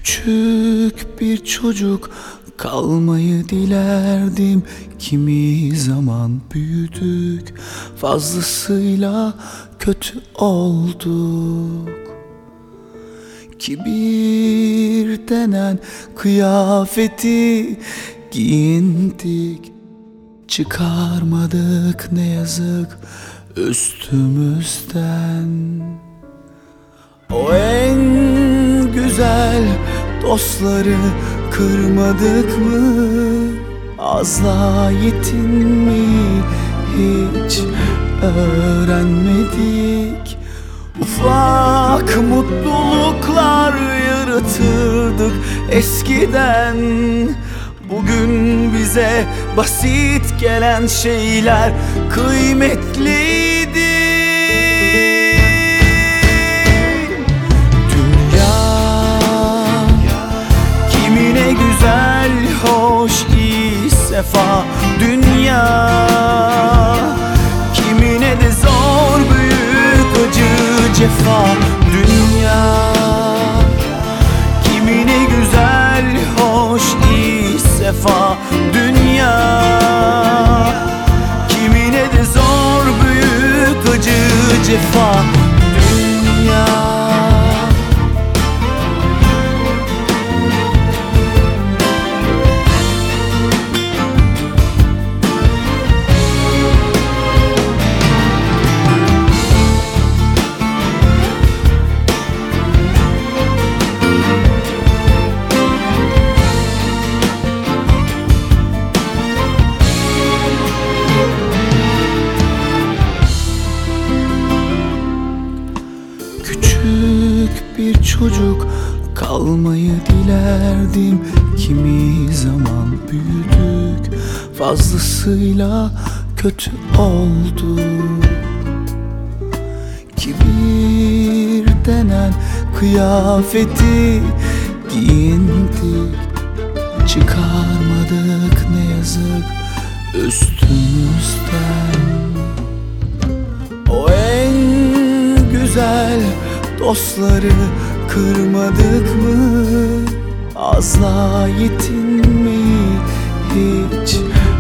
Küçük bir çocuk kalmayı dilerdim. Kimi zaman büyüdük, fazlasıyla kötü olduk. Kibir denen kıyafeti giyindik, çıkarmadık ne yazık üstümüzden. O en güzel dostları kırmadık mı? Azla yetinmeyi hiç öğrenmedik. Ufak mutluluklar yaratırdık eskiden. Bugün bize basit gelen şeyler kıymetliydi. Kimine güzel, hoş, iyi, sefa dünya, kimine de zor, büyük, acı, cefa dünya. Kimine güzel, hoş, iyi, sefa dünya, kimine de zor, büyük, acı, cefa dünya. Küçük bir çocuk kalmayı dilerdim. Kimi zaman büyüdük, fazlasıyla kötü olduk. Kibir denen kıyafeti giyindik, çıkarmadık ne yazık üstümüzden. O en güzel dostları kırmadık mı? Azla yetinmeyi hiç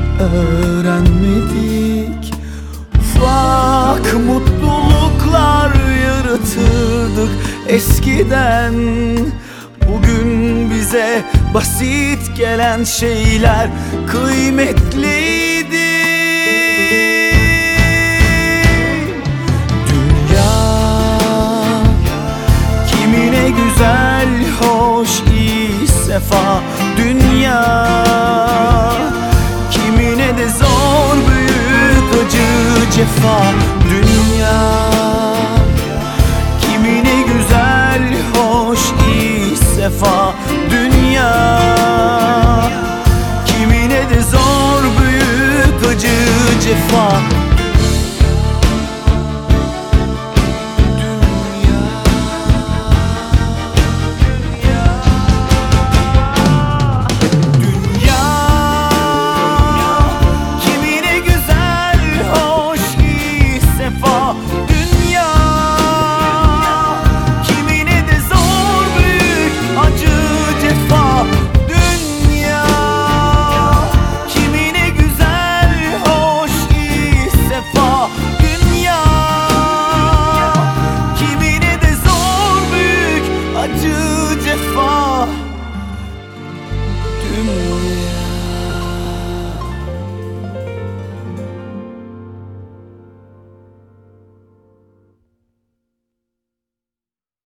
öğrenmedik. Ufak mutluluklar yaratırdık eskiden. Bugün bize basit gelen şeyler kıymetliydi. Kimine güzel, hoş, iyi, sefa dünya, kimine de zor, büyük, acı, cefa